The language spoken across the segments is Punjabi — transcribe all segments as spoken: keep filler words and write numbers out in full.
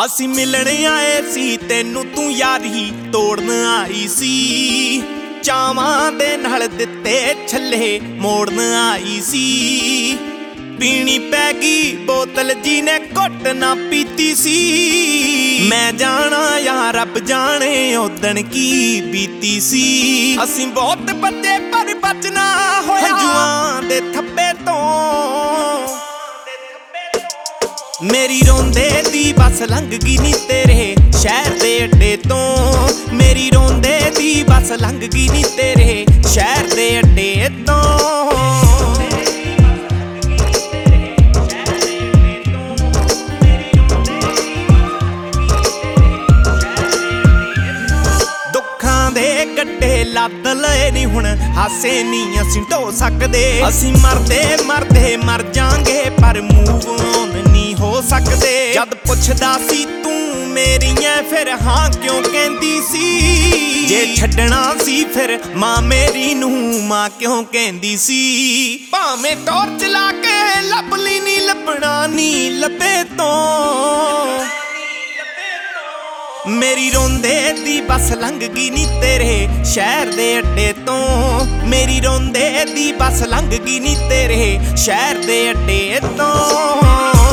ਅਸੀਂ ਮਿਲਣ ਆਏ ਸੀ ਤੈਨੂੰ, ਤੂੰ ਯਾਰੀ ਤੋੜਨ ਆਈ ਸੀ। ਚਾਵਾਂ ਦੇ ਨਾਲ ਦਿੱਤੇ ਛੱਲੇ ਮੋੜਨ ਆਈ ਸੀ। ਪੀਣੀ ਪੈ ਗਈ ਬੋਤਲ ਜੀ ਨੇ ਘੁੱਟ ਨਾ ਪੀਤੀ ਸੀ। ਮੈਂ ਜਾਣਾ ਯਾਰ ਰੱਬ ਜਾਣੇ ਉਦਣ ਕੀ ਬੀਤੀ ਸੀ। ਅਸੀਂ ਬਹੁਤ ਬੱਚੇ ਪਰ ਬਚਣਾ ਹੋਇਆ ਹੰਝੂਆਂ ਦੇ ਥੱਬੇ ਤੋਂ। ਮੇਰੀ ਰੋਂਦੇ ਦੀ ਬੱਸ ਲੰਘ ਗਈ ਨੀ ਤੇਰੇ ਸ਼ਹਿਰ ਦੇ ਅੱਡੇ ਤੋਂ। ਮੇਰੀ ਰੋਂਦੇ ਦੀ ਬੱਸ ਲੰਘ ਗਈ ਨੀ ਤੇਰੇ ਸ਼ਹਿਰ ਦੇ ਅੱਡੇ ਤੋਂ। ਦੁੱਖਾਂ ਦੇ ਗੱਡੇ ਲੱਦ ਲਏ ਨੀ ਹੁਣ ਹਾਸੇ ਨੀ ਅਸੀਂ ਢੋ ਸਕਦੇ। ਅਸੀਂ ਮਰਦੇ ਮਰਦੇ ਮਰ ਜਾਾਂਗੇ ਪਰ ਮੂਵ ਔਨ ਨੀ ਹੋ ਸਕਦੇ। ਜਦ ਪੁੱਛਦਾ ਸੀ ਤੂੰ ਮੇਰੀਆਂ ਫਿਰ ਹਾਂ ਕਿਉਂ ਕਹਿੰਦੀ ਸੀ। ਜੇ ਛੱਡਣਾ ਸੀ ਫਿਰ ਮਾਂ ਮੇਰੀ ਨੂੰ ਮਾਂ ਕਿਉਂ ਕਹਿੰਦੀ ਸੀ। ਭਾਵੇਂ ਟਾਰਚ ਲਾ ਕੇ ਲੱਭ ਲਈ ਨੀ ਲੱਭਣਾ ਨੀ ਲੱਭੇ ਤੋਂ। ਮੇਰੀ ਰੋਂਦੇ ਦੀ ਬੱਸ ਲੰਘ ਗਈ ਨੀ ਤੇਰੇ ਸ਼ਹਿਰ ਦੇ ਅੱਡੇ ਤੋਂ। ਮੇਰੀ ਰੋਂਦੇ ਦੀ ਬੱਸ ਲੰਘ ਗਈ ਨੀ ਤੇਰੇ ਸ਼ਹਿਰ ਦੇ ਅੱਡੇ ਤੋਂ।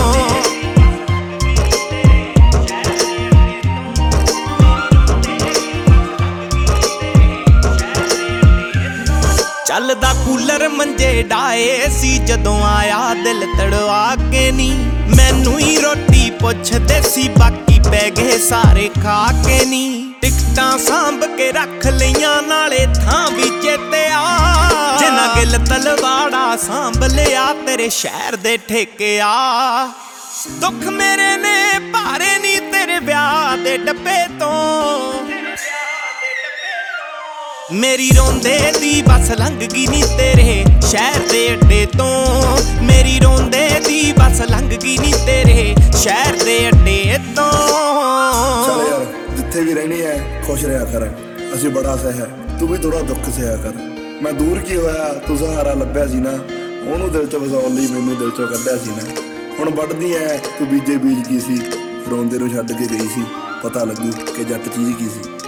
ਚੱਲਦਾ ਕੂਲਰ ਮੰਜੇ ਡਾਏ ਸੀ ਜਦੋਂ ਆਇਆ ਦਿਲ ਤੜਵਾ ਕੇ ਨੀ। ਮੈਨੂੰ ਹੀ ਰੋਟੀ ਪੁੱਛਦੇ ਸੀ ਬਾਕੀ ਪੈ ਗਏ ਸਾਰੇ ਖਾ ਕੇ ਨੀ। ਟਿਕਟਾਂ ਸਾਂਭ ਕੇ ਰੱਖ ਲਈਆਂ ਨਾਲੇ ਥਾਂ ਵੀ ਚੇਤੇ ਆ। ਜਿਨ੍ਹਾਂ ਗਿੱਲ ਤਲਵਾੜਾ ਸਾਂਭ ਲਿਆ ਤੇਰੇ ਸ਼ਹਿਰ ਦੇ ਠੇਕੇ ਆ। ਦੁੱਖ ਮੇਰੇ ਨੇ ਭਾਰੇ ਨੀ ਤੇਰੇ ਵਿਆਹ ਦੇ ਡੱਬੇ ਤੋਂ। ਮੇਰੀ ਰੋਂਦੇ ਦੀ ਬੱਸ ਲੰਘ ਗਈ ਨੀ ਤੇਰੇ ਸ਼ਹਿਰ ਦੇ ਅੱਡੇ ਤੋਂ। ਮੇਰੀ ਰੋਂਦੇ ਦੀ ਬੱਸ ਲੰਘ ਗਈ ਨੀ ਤੇਰੇ ਸ਼ਹਿਰ ਦੇ ਅੱਡੇ ਤੋਂ। ਚੱਲ ਯਾਰ ਜਿੱਥੇ ਵੀ ਰਹਿਣੀ ਹੈ ਖੁਸ਼ ਰਿਹਾ ਕਰ। ਅਸੀਂ ਬੜਾ ਸਹਿ ਤੂੰ ਵੀ ਥੋੜਾ ਦੁੱਖ ਸਹਿਆ ਕਰ। ਮੈਂ ਦੂਰ ਕੀ ਹੋਇਆ ਤੂੰ ਸਹਾਰਾ ਲੱਭਿਆ ਸੀ ਨਾ। ਉਹਨੂੰ ਦਿਲ ਚੋਂ ਵਸਾਉਣ ਲਈ ਮੈਨੂੰ ਦਿਲ ਚੋਂ ਕੱਢਿਆ ਸੀ ਨਾ। ਹੁਣ ਵੱਢਦੀ ਐ ਤੂੰ ਬੀਜੇ ਬੀਜ ਕੀ ਸੀ। ਰੋਂਦੇ ਨੂੰ ਛੱਡ ਕੇ ਗਈ ਸੀ ਪਤਾ ਲੱਗੂ ਕਿ ਜੱਟ ਚੀਜ਼ ਕੀ ਸੀ।